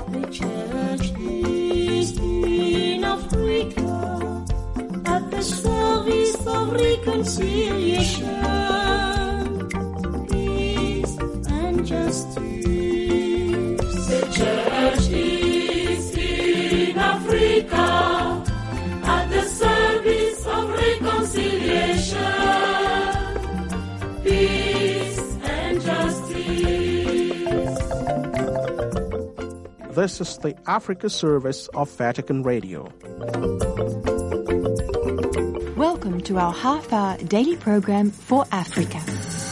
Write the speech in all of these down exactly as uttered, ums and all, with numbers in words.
The church is in Africa at the service of reconciliation, peace and justice. The church is in Africa at the service of reconciliation, peace and justice. This is the Africa service of Vatican Radio. Welcome to our half-hour daily program for Africa.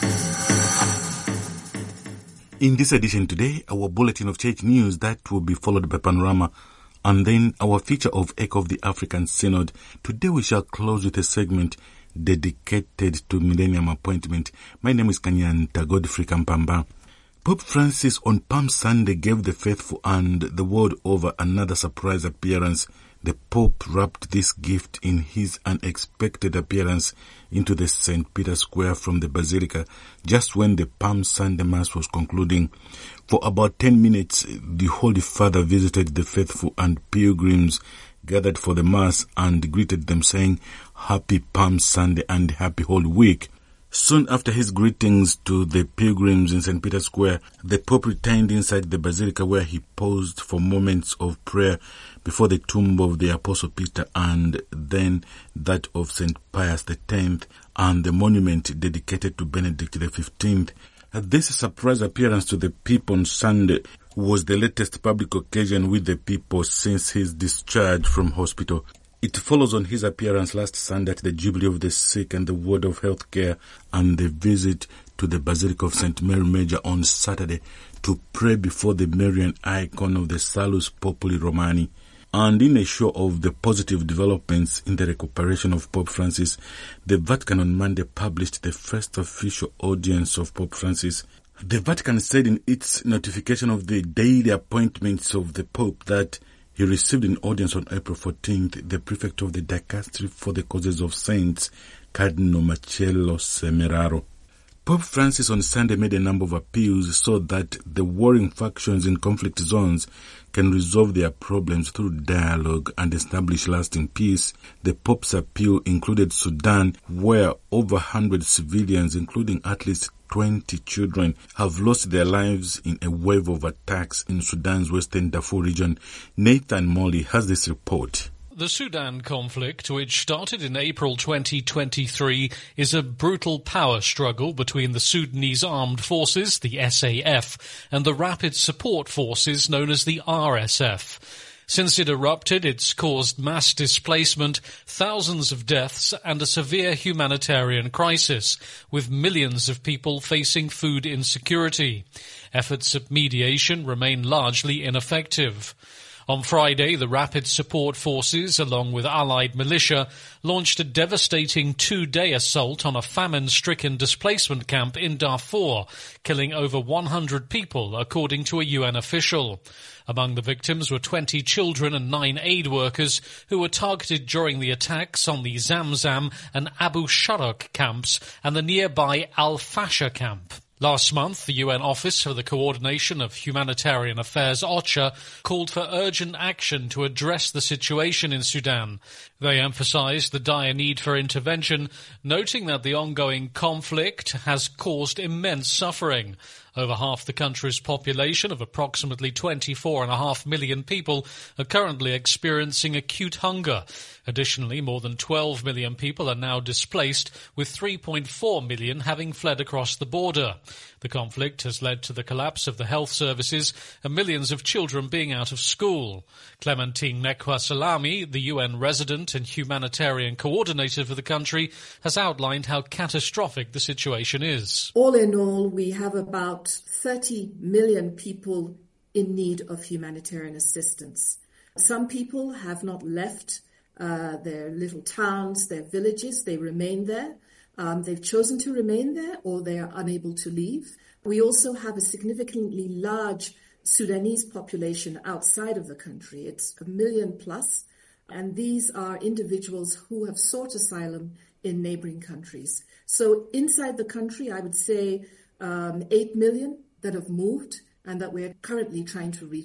In this edition today, our bulletin of church news that will be followed by Panorama, and then our feature of Echo of the African Synod. Today we shall close with a segment dedicated to Millennium Appointment. My name is Kanyanta Godfrey Kampamba. Pope Francis on Palm Sunday gave the faithful and the world over another surprise appearance. The Pope wrapped this gift in his unexpected appearance into the Saint Peter's Square from the Basilica just when the Palm Sunday Mass was concluding. For about ten minutes, the Holy Father visited the faithful and pilgrims gathered for the Mass and greeted them saying, "Happy Palm Sunday and Happy Holy Week." Soon after his greetings to the pilgrims in Saint Peter's Square, the Pope returned inside the Basilica where he paused for moments of prayer before the tomb of the Apostle Peter and then that of Saint Pius the tenth and the monument dedicated to Benedict the fifteenth. This surprise appearance to the people on Sunday was the latest public occasion with the people since his discharge from hospital. It follows on his appearance last Sunday at the Jubilee of the Sick and the Word of Health Care and the visit to the Basilica of Saint Mary Major on Saturday to pray before the Marian icon of the Salus Populi Romani. And in a show of the positive developments in the recuperation of Pope Francis, the Vatican on Monday published the first official audience of Pope Francis. The Vatican said in its notification of the daily appointments of the Pope that he received an audience on April fourteenth, the prefect of the Dicastery for the Causes of Saints, Cardinal Marcello Semeraro. Pope Francis on Sunday made a number of appeals so that the warring factions in conflict zones can resolve their problems through dialogue and establish lasting peace. The Pope's appeal included Sudan, where over one hundred civilians, including at least twenty children, have lost their lives in a wave of attacks in Sudan's western Darfur region. Nathan Molly has this report. The Sudan conflict, which started in April twenty twenty-three, is a brutal power struggle between the Sudanese Armed Forces, the S A F, and the Rapid Support Forces known as the R S F. Since it erupted, it's caused mass displacement, thousands of deaths, and a severe humanitarian crisis, with millions of people facing food insecurity. Efforts at mediation remain largely ineffective. On Friday, the Rapid Support Forces, along with allied militia, launched a devastating two-day assault on a famine-stricken displacement camp in Darfur, killing over one hundred people, according to a U N official. Among the victims were twenty children and nine aid workers who were targeted during the attacks on the Zamzam and Abu Sharak camps and the nearby Al-Fasher camp. Last month, the U N Office for the Coordination of Humanitarian Affairs, OCHA, called for urgent action to address the situation in Sudan. They emphasized the dire need for intervention, noting that the ongoing conflict has caused immense suffering. Over half the country's population of approximately twenty-four point five million people are currently experiencing acute hunger. Additionally, more than twelve million people are now displaced, with three point four million having fled across the border. The conflict has led to the collapse of the health services and millions of children being out of school. Clementine Mekwa Salami, the U N resident and humanitarian coordinator for the country, has outlined how catastrophic the situation is. All in all, we have about thirty million people in need of humanitarian assistance. Some people have not left uh, their little towns, their villages. They remain there. Um, they've chosen to remain there, or they are unable to leave. We also have a significantly large Sudanese population outside of the country. It's a million plus, and these are individuals who have sought asylum in neighboring countries. So inside the country, I would say um, eight million that have moved and that we're currently trying to reach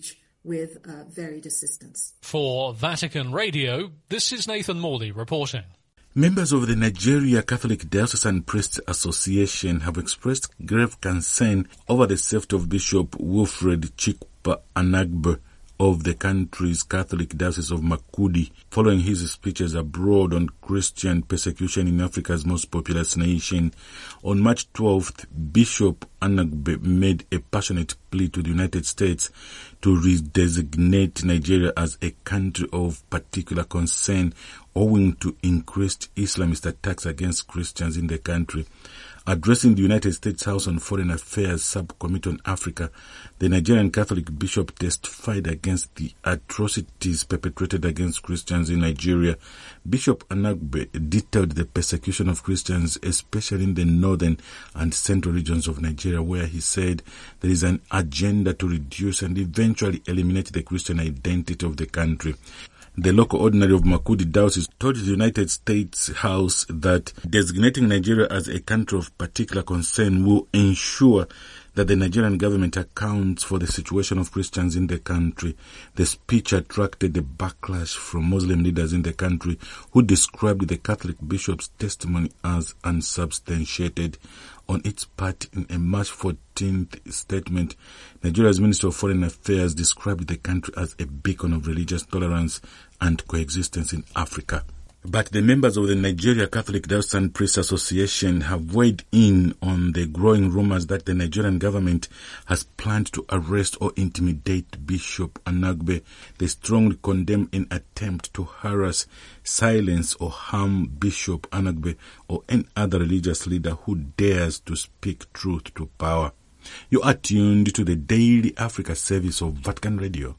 with uh, varied assistance. For Vatican Radio, this is Nathan Morley reporting. Members of the Nigeria Catholic Diocesan Priests Association have expressed grave concern over the safety of Bishop Wilfred Chikpa Anagbe of the country's Catholic Diocese of Makurdi, following his speeches abroad on Christian persecution in Africa's most populous nation. On March twelfth, Bishop Anagbe made a passionate plea to the United States to redesignate Nigeria as a country of particular concern owing to increased Islamist attacks against Christians in the country. Addressing the United States House on Foreign Affairs Subcommittee on Africa, the Nigerian Catholic bishop testified against the atrocities perpetrated against Christians in Nigeria. Bishop Anagbe detailed the persecution of Christians, especially in the northern and central regions of Nigeria, where he said there is an agenda to reduce and eventually eliminate the Christian identity of the country. The local ordinary of Makurdi Diocese told the United States House that designating Nigeria as a country of particular concern will ensure that the Nigerian government accounts for the situation of Christians in the country. The speech attracted a backlash from Muslim leaders in the country who described the Catholic bishop's testimony as unsubstantiated. On its part, in a March fourteenth statement, Nigeria's Minister of Foreign Affairs described the country as a beacon of religious tolerance and coexistence in Africa. But the members of the Nigeria Catholic Diocesan Priests Association have weighed in on the growing rumors that the Nigerian government has planned to arrest or intimidate Bishop Anagbe. They strongly condemn an attempt to harass, silence or harm Bishop Anagbe or any other religious leader who dares to speak truth to power. You are tuned to the Daily Africa service of Vatican Radio.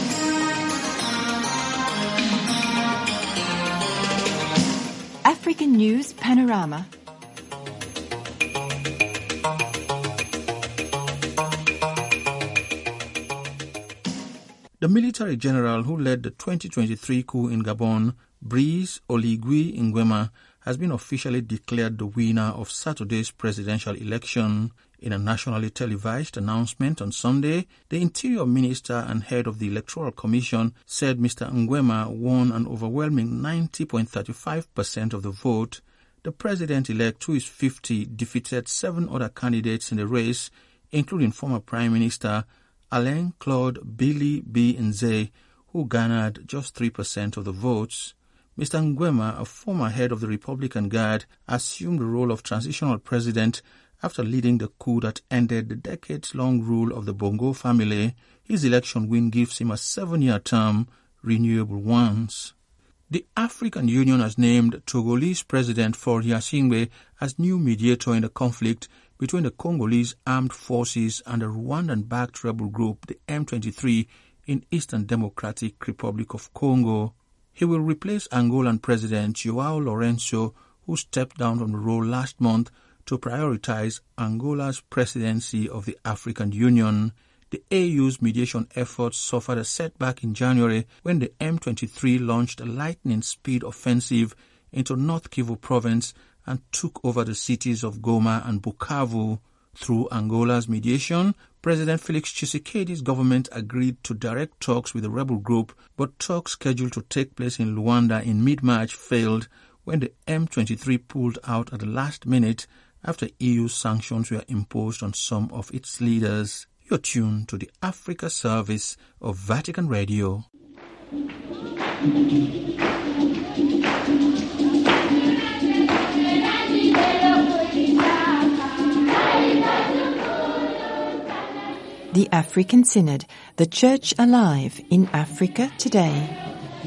African News Panorama. The military general who led the twenty twenty-three coup in Gabon, Brice Oligui Nguema, has been officially declared the winner of Saturday's presidential election. In a nationally televised announcement on Sunday, the Interior Minister and head of the Electoral Commission said Mister Nguema won an overwhelming ninety point three five percent of the vote. The president-elect, who is fifty, defeated seven other candidates in the race, including former Prime Minister Alain Claude Billy B. Nze, who garnered just three percent of the votes. Mister Nguema, a former head of the Republican Guard, assumed the role of transitional president after leading the coup that ended the decades-long rule of the Bongo family. His election win gives him a seven-year term, renewable once. The African Union has named Togolese President Faure Gnassingbé as new mediator in the conflict between the Congolese armed forces and the Rwandan-backed rebel group, the M twenty-three, in Eastern Democratic Republic of Congo. He will replace Angolan President João Lourenço, who stepped down from the role last month to prioritize Angola's presidency of the African Union. The A U's mediation efforts suffered a setback in January when the M twenty-three launched a lightning-speed offensive into North Kivu province and took over the cities of Goma and Bukavu. Through Angola's mediation, President Felix Tshisekedi's government agreed to direct talks with the rebel group, but talks scheduled to take place in Luanda in mid-March failed when the M twenty-three pulled out at the last minute after E U sanctions were imposed on some of its leaders. You're tuned to the Africa service of Vatican Radio. The African Synod, the Church Alive in Africa Today.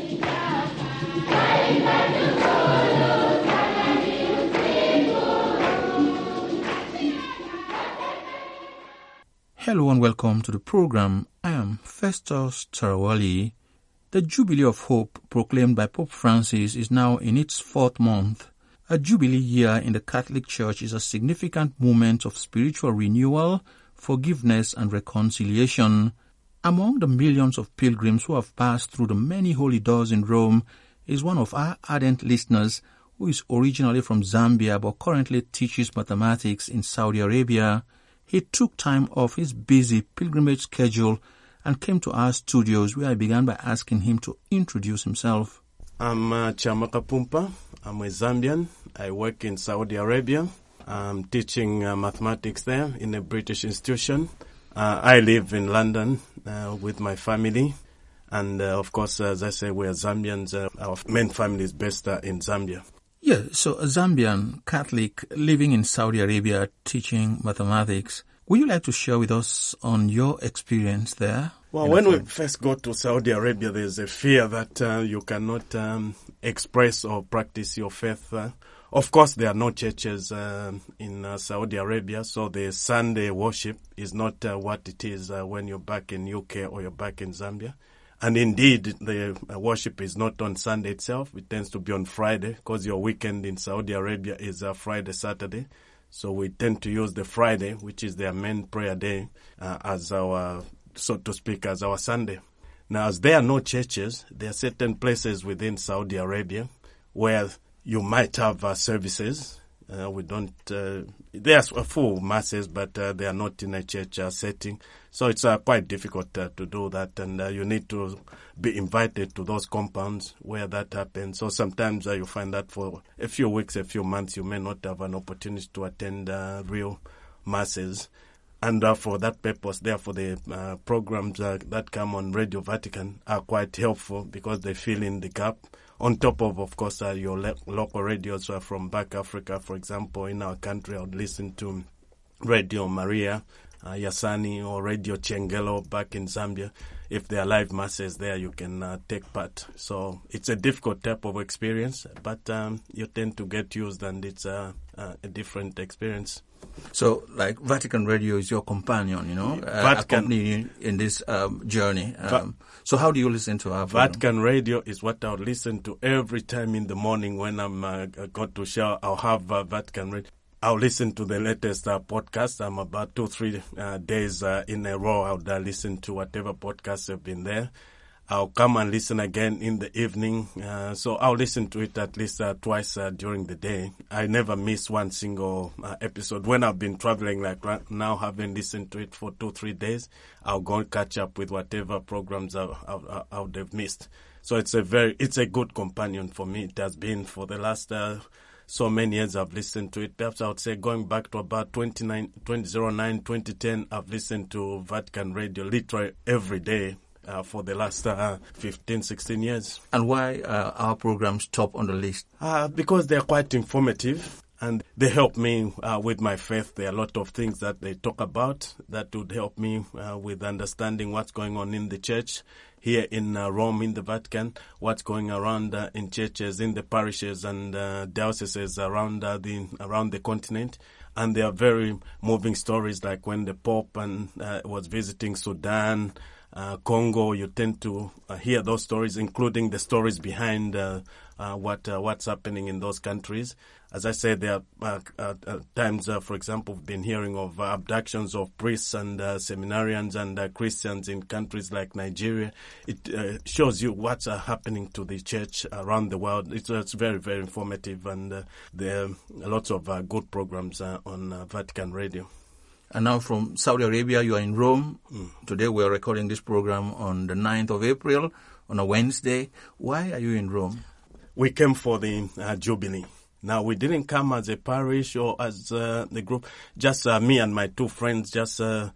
Hello and welcome to the program. I am Festus Tarawali. The Jubilee of Hope proclaimed by Pope Francis is now in its fourth month. A Jubilee year in the Catholic Church is a significant moment of spiritual renewal, forgiveness and reconciliation. Among the millions of pilgrims who have passed through the many holy doors in Rome is one of our ardent listeners who is originally from Zambia but currently teaches mathematics in Saudi Arabia. He took time off his busy pilgrimage schedule and came to our studios, where I began by asking him to introduce himself. I'm uh, Chamaka Pumpa. I'm a Zambian. I work in Saudi Arabia. I'm teaching uh, mathematics there in a British institution. Uh, I live in London uh, with my family. And, uh, of course, as I say, we are Zambians. Uh, our main family is based uh, in Zambia. Yeah, so a Zambian Catholic living in Saudi Arabia teaching mathematics. Would you like to share with us on your experience there? Well, when we first go to Saudi Arabia, there's a fear that uh, you cannot um, express or practice your faith. Uh, of course, there are no churches uh, in uh, Saudi Arabia, so the Sunday worship is not uh, what it is uh, when you're back in U K or you're back in Zambia. And indeed, the uh, worship is not on Sunday itself. It tends to be on Friday, because your weekend in Saudi Arabia is uh, Friday, Saturday. So we tend to use the Friday, which is their main prayer day, uh, as our, so to speak, as our Sunday. Now, as there are no churches, there are certain places within Saudi Arabia where you might have uh, services. Uh, we don't, uh, there's full masses, but uh, they are not in a church uh, setting. So it's uh, quite difficult uh, to do that, and uh, you need to be invited to those compounds where that happens. So sometimes uh, you find that for a few weeks, a few months, you may not have an opportunity to attend uh, real masses. And uh, for that purpose, therefore, the uh, programs uh, that come on Radio Vatican are quite helpful, because they fill in the gap. On top of, of course, uh, your le- local radios uh, from back Africa, for example, in our country, I would listen to Radio Maria, uh, Yasani, or Radio Chengelo back in Zambia. If there are live masses there, you can uh, take part. So it's a difficult type of experience, but um, you tend to get used, and it's uh, uh, a different experience. So, like, Vatican Radio is your companion, you know, uh, Vatican, accompanying in this um, journey. Um, so how do you listen to our Vatican program? Radio is what I'll listen to every time in the morning when I'm uh, got to shower. I'll have uh, Vatican Radio. I'll listen to the latest uh, podcast. I'm about two, three uh, days uh, in a row. I'll uh, listen to whatever podcasts have been there. I'll come and listen again in the evening. Uh, so I'll listen to it at least uh, twice uh, during the day. I never miss one single uh, episode. When I've been traveling, like right now, having listened to it for two, three days, I'll go and catch up with whatever programs I, I, I would have missed. So it's a very, it's a good companion for me. It has been for the last uh, so many years I've listened to it. Perhaps I would say going back to about twenty-nine, twenty oh nine, twenty ten, I've listened to Vatican Radio literally every day. Uh, for the last uh, fifteen, sixteen years. And why uh, our programs top on the list? Uh, because they're quite informative, and they help me uh, with my faith. There are a lot of things that they talk about that would help me uh, with understanding what's going on in the church here in uh, Rome, in the Vatican, what's going around uh, in churches, in the parishes and uh, dioceses around uh, the around the continent. And there are very moving stories, like when the Pope and uh, was visiting Sudan, Uh, Congo. You tend to uh, hear those stories, including the stories behind uh, uh, what uh, what's happening in those countries. As I said, there are uh, uh, times, uh, for example, we've been hearing of uh, abductions of priests and uh, seminarians and uh, Christians in countries like Nigeria. It uh, shows you what's uh, happening to the church around the world. It's, uh, it's very, very informative, and uh, there are lots of uh, good programs uh, on uh, Vatican Radio. And now from Saudi Arabia, you are in Rome. Mm. Today we are recording this program on the ninth of April, on a Wednesday. Why are you in Rome? We came for the uh, Jubilee. Now, we didn't come as a parish or as uh, the group. Just uh, me and my two friends just uh,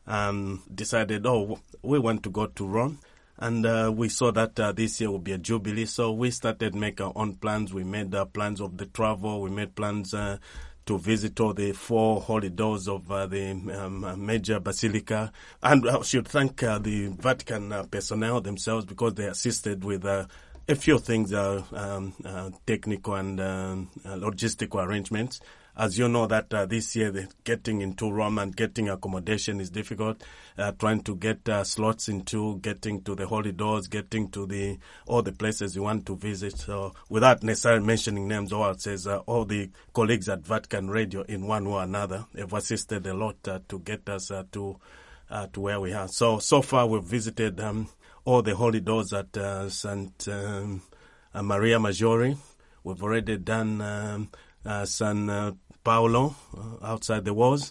um, decided, oh, we want to go to Rome. And uh, we saw that uh, this year would be a Jubilee. So we started making our own plans. We made uh, plans of the travel. We made plans uh, to visit all the four holy doors of uh, the um, major basilica. And I should thank uh, the Vatican uh, personnel themselves, because they assisted with uh, a few things, uh, um, uh, technical and um, uh, logistical arrangements. As you know that uh, this year the getting into Rome and getting accommodation is difficult. Uh, trying to get uh, slots into getting to the holy doors, getting to the all the places you want to visit. So without necessarily mentioning names, all it says uh, all the colleagues at Vatican Radio in one way or another have assisted a lot uh, to get us uh, to uh, to where we are. So so far we've visited um, all the holy doors at uh, Saint um, uh, Maria Maggiore. We've already done um, uh, San uh, Paolo uh, outside the walls.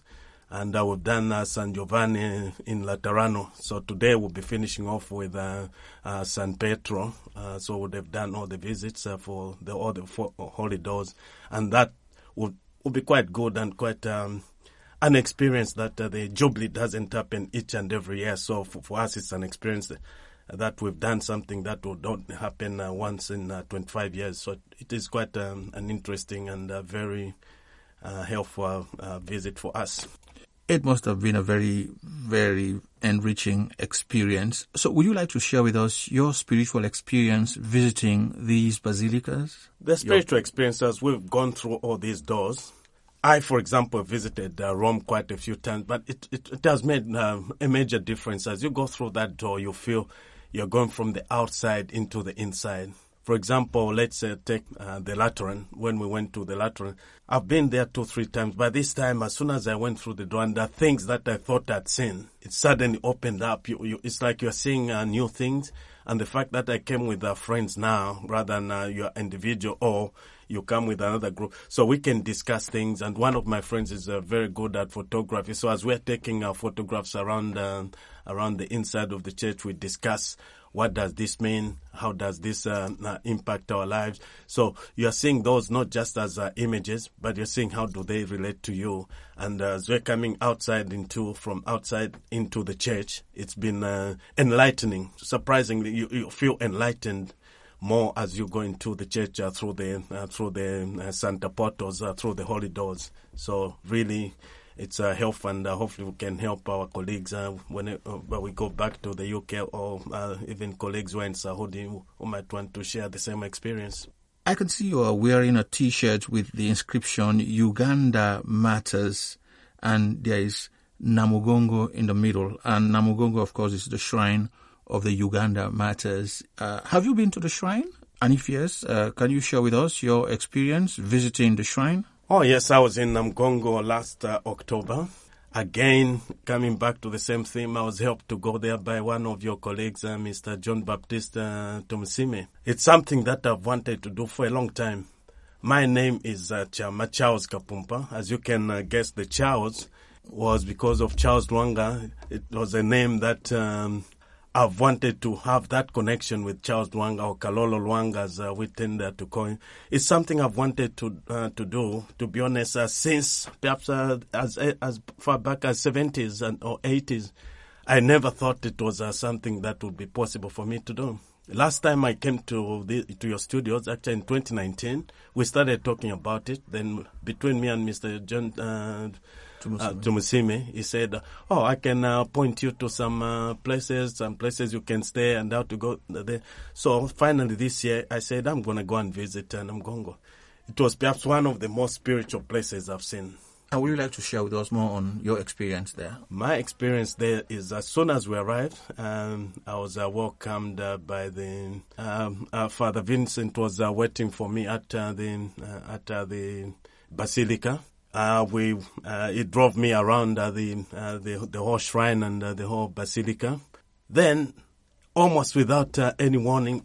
and uh, we've done uh, San Giovanni in Laterano. So today we'll be finishing off with uh, uh, San Pietro. Uh, so we'd have done all the visits uh, for the all the four holy doors, and that would will be quite good and quite um, an experience that uh, the Jubilee doesn't happen each and every year. So for, for us, it's an experience that, that we've done something that will don't happen uh, once in uh, twenty-five years. So it is quite um, an interesting and uh, very uh, helpful uh, visit for us. It must have been a very, very enriching experience. So would you like to share with us your spiritual experience visiting these basilicas? The spiritual your... experiences, we've gone through all these doors. I, for example, visited uh, Rome quite a few times, but it, it, it has made uh, a major difference. As you go through that door, you feel you're going from the outside into the inside. For example, let's uh, take uh, the Lateran. When we went to the Lateran, I've been there two, three times. By this time, as soon as I went through the door, and the things that I thought I'd seen, it suddenly opened up. You, you, it's like you're seeing uh, new things. And the fact that I came with uh, friends now, rather than uh, you're individual or you come with another group, so we can discuss things. And one of my friends is uh, very good at photography. So as we're taking our photographs around uh, around the inside of the church, we discuss. What does this mean? How does this uh, uh, impact our lives? So you're seeing those not just as uh, images, but you're seeing how do they relate to you. And uh, as we're coming outside into, from outside into the church, it's been uh, enlightening. Surprisingly, you, you feel enlightened more as you go into the church uh, through the uh, through the uh, Santa Portos, uh, through the holy doors. So really, it's a help, and uh, hopefully we can help our colleagues uh, when, it, uh, when we go back to the U K, or uh, even colleagues who are in Saudi who, who might want to share the same experience. I can see you are wearing a T-shirt with the inscription Uganda Matters, and there is Namugongo in the middle. And Namugongo, of course, is the shrine of the Uganda Matters. Uh, have you been to the shrine? And if yes, uh, can you share with us your experience visiting the shrine? Oh, yes, I was in Namugongo last uh, October. Again, coming back to the same theme, I was helped to go there by one of your colleagues, uh, Mister John Baptiste uh, Tomusime. It's something that I've wanted to do for a long time. My name is uh, Chama Charles Kapumpa. As you can uh, guess, the Charles was because of Charles Lwanga. It was a name that um, I've wanted to have that connection with Charles Lwanga, or Kalolo Lwanga, as uh, we tend uh, to call him. It's something I've wanted to uh, to do, to be honest, uh, since perhaps uh, as as far back as seventies and or eighties. I never thought it was uh, something that would be possible for me to do. Last time I came to the, to your studios, actually in twenty nineteen, we started talking about it. Then between me and Mister John uh, Uh, Tomusime, he said, oh, I can uh, point you to some uh, places, some places you can stay and how to go there. So finally this year, I said, I'm going to go and visit uh, Namugongo. It was perhaps one of the most spiritual places I've seen. And would you like to share with us more on your experience there? My experience there is as soon as we arrived, um, I was uh, welcomed uh, by the um, uh, Father Vincent was uh, waiting for me at uh, the uh, at uh, the Basilica. Uh, we, uh, it drove me around uh, the, uh, the the whole shrine and uh, the whole basilica. Then, almost without uh, any warning,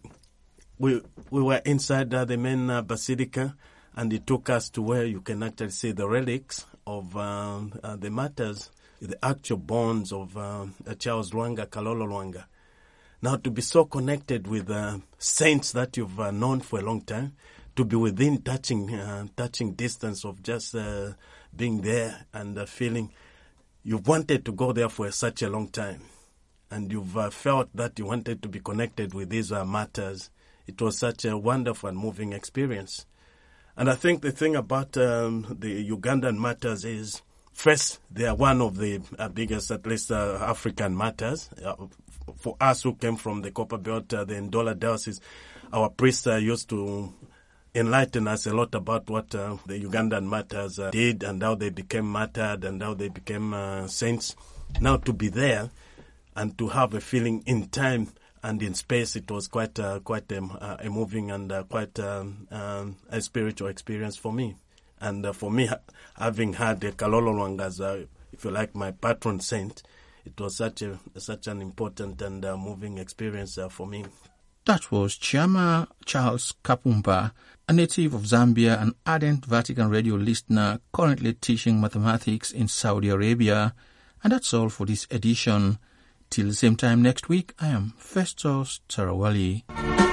we we were inside uh, the main uh, basilica, and it took us to where you can actually see the relics of uh, uh, the martyrs, the actual bones of uh, Charles Lwanga, Kalolo Lwanga. Now, to be so connected with uh, saints that you've uh, known for a long time, to be within touching uh, touching distance of just uh, being there and uh, feeling you've wanted to go there for such a long time, and you've uh, felt that you wanted to be connected with these uh, matters. It was such a wonderful and moving experience. And I think the thing about um, the Ugandan matters is, first, they are one of the uh, biggest, at least uh, African matters. Uh, for us who came from the Copper Belt, uh, the Ndola Diocese, our priests uh, used to enlighten us a lot about what uh, the Ugandan martyrs uh, did and how they became martyred and how they became uh, saints. Now to be there and to have a feeling in time and in space, it was quite uh, quite a, uh, a moving and uh, quite um, um, a spiritual experience for me. And uh, for me, ha- having had uh, Kalolo Lwanga as, uh, if you like, my patron saint, it was such a such an important and uh, moving experience uh, for me. That was Chiama Charles Kapumba, a native of Zambia, an ardent Vatican Radio listener currently teaching mathematics in Saudi Arabia. And that's all for this edition. Till the same time next week, I am Festus Tarawali.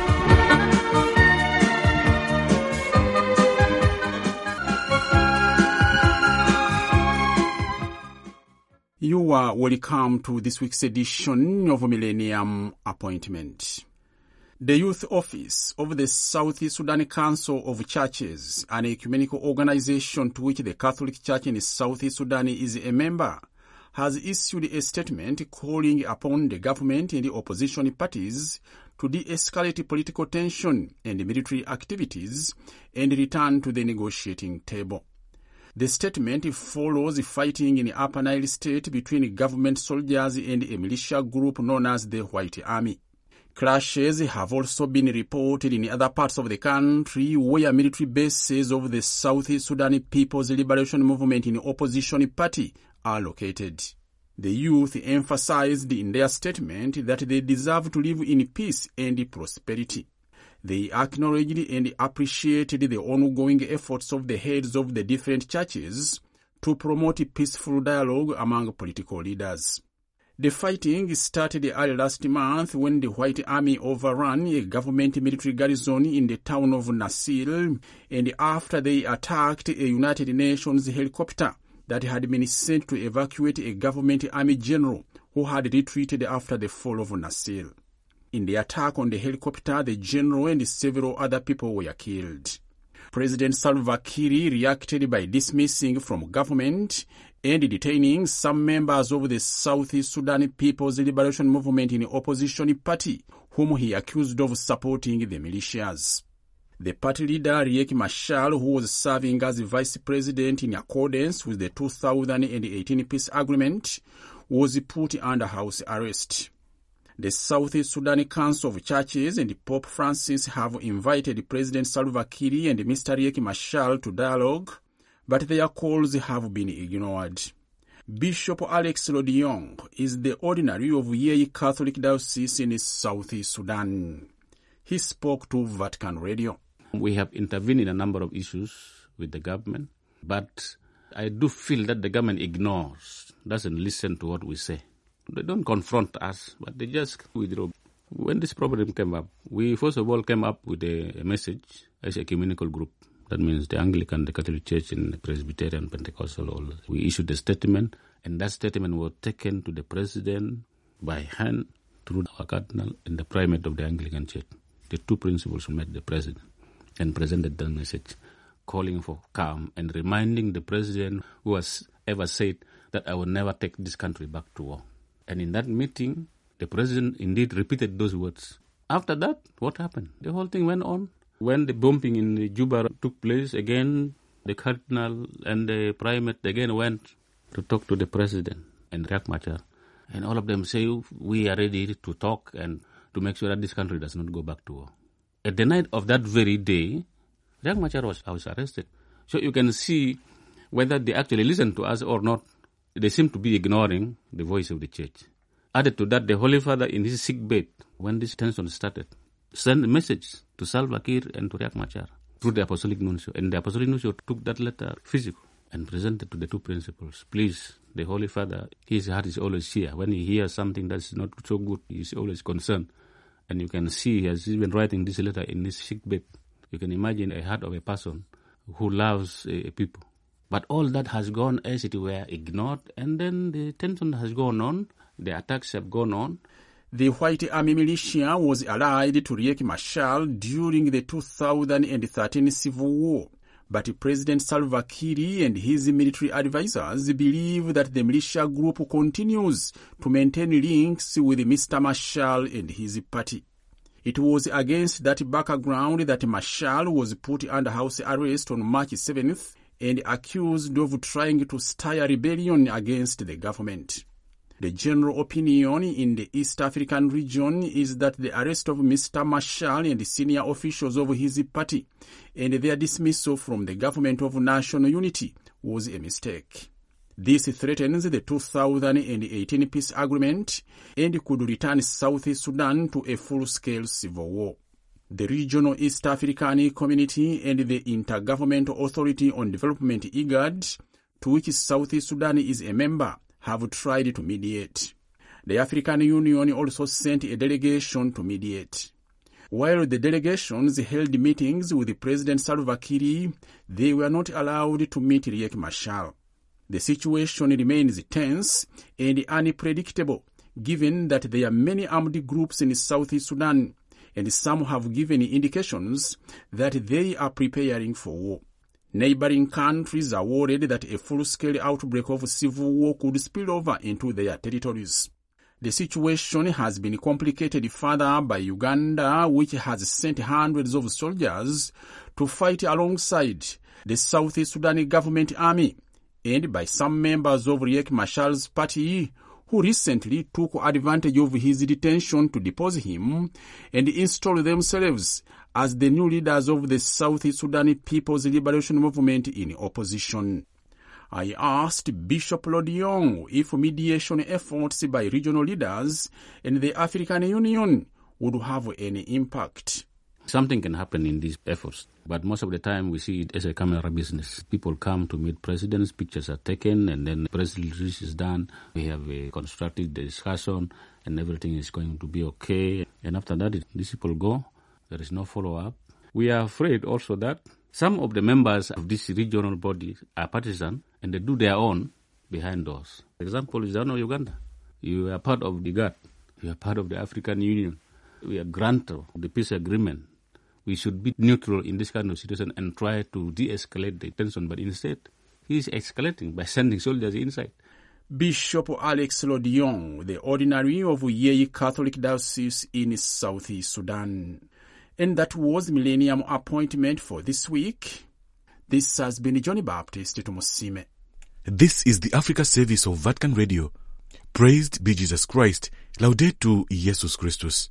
You are welcome to this week's edition of Millennium Appointment. The Youth Office of the South Sudan Council of Churches, an ecumenical organization to which the Catholic Church in South Sudan is a member, has issued a statement calling upon the government and the opposition parties to de-escalate political tension and military activities and return to the negotiating table. The statement follows fighting in Upper Nile State between government soldiers and a militia group known as the White Army. Clashes have also been reported in other parts of the country where military bases of the South Sudan People's Liberation Movement in opposition party are located. The youth emphasized in their statement that they deserve to live in peace and prosperity. They acknowledged and appreciated the ongoing efforts of the heads of the different churches to promote peaceful dialogue among political leaders. The fighting started early last month when the White Army overran a government military garrison in the town of Nasir, and after they attacked a United Nations helicopter that had been sent to evacuate a government army general who had retreated after the fall of Nasir. In the attack on the helicopter, the general and several other people were killed. President Salva Kiir reacted by dismissing from government and detaining some members of the South Sudan People's Liberation Movement in the opposition party, whom he accused of supporting the militias. The party leader, Riek Machar, who was serving as vice president in accordance with the two thousand eighteen peace agreement, was put under house arrest. The South Sudan Council of Churches and Pope Francis have invited President Salva Kiir and Mister Riek Machar to dialogue, but their calls have been ignored. Bishop Alex Lodiong is the ordinary of Yei Catholic Diocese in South Sudan. He spoke to Vatican Radio. We have intervened in a number of issues with the government, but I do feel that the government ignores, doesn't listen to what we say. They don't confront us, but they just withdraw. When this problem came up, we first of all came up with a, a message as a ecumenical group. That means the Anglican, the Catholic Church, and the Presbyterian, Pentecostal. All. We issued a statement, and that statement was taken to the President by hand through our Cardinal and the Primate of the Anglican Church. The two principals met the President and presented that message, calling for calm and reminding the President who has ever said that I will never take this country back to war. And in that meeting, the President indeed repeated those words. After that, what happened? The whole thing went on. When the bombing in Juba took place, again, the Cardinal and the Primate again went to talk to the President and Riek Machar. And all of them say, we are ready to talk and to make sure that this country does not go back to war. At the night of that very day, Riek Machar was, was arrested. So you can see whether they actually listen to us or not. They seem to be ignoring the voice of the church. Added to that, the Holy Father in his sick bed, when this tension started, sent a message to Salva Kiir and to Riek Machar through the Apostolic Nuncio. And the Apostolic Nuncio took that letter physical and presented to the two principals. Please, the Holy Father, his heart is always here. When he hears something that's not so good, he is always concerned. And you can see he has been writing this letter in his sick bed. You can imagine a heart of a person who loves uh, people. But all that has gone as it were ignored, and then the tension has gone on, the attacks have gone on. The White Army militia was allied to Riek Machar during the two thousand thirteen civil war, but President Salva Kiir and his military advisors believe that the militia group continues to maintain links with Mister Machar and his party. It was against that background that Machar was put under house arrest on March seventh, and accused of trying to stir a rebellion against the government. The general opinion in the East African region is that the arrest of Mister Machar and the senior officials of his party and their dismissal from the government of national unity was a mistake. This threatens the two thousand eighteen peace agreement and could return South Sudan to a full-scale civil war. The regional East African Community and the Intergovernmental Authority on Development IGAD, to which South Sudan is a member, have tried to mediate. The African Union also sent a delegation to mediate. While the delegations held meetings with President Salva Kiir, they were not allowed to meet Riek Machar. The situation remains tense and unpredictable, given that there are many armed groups in South Sudan, and some have given indications that they are preparing for war. Neighboring countries are worried that a full-scale outbreak of civil war could spill over into their territories. The situation has been complicated further by Uganda, which has sent hundreds of soldiers to fight alongside the South Sudan government army, and by some members of Riek Machar's party, who recently took advantage of his detention to depose him and install themselves as the new leaders of the South Sudan People's Liberation Movement in opposition. I asked Bishop Lodiong if mediation efforts by regional leaders and the African Union would have any impact. Something can happen in these efforts, but most of the time we see it as a camera business. People come to meet presidents, pictures are taken, and then the press release is done. We have a constructive discussion, and everything is going to be okay. And after that, these people go. There is no follow-up. We are afraid also that some of the members of this regional body are partisan, and they do their own behind doors. For example, is Zanu Uganda. You are part of the GATT. You are part of the African Union. We are grantor of the peace agreement. We should be neutral in this kind of situation and try to de-escalate the tension, but instead, he is escalating by sending soldiers inside. Bishop Alex Lodiong, the ordinary of Yei Catholic Diocese in South Sudan. And that was Millennium Appointment for this week. This has been Johnny Baptist Tumusime. This is the Africa service of Vatican Radio. Praised be Jesus Christ. Laudetur Jesus Christus.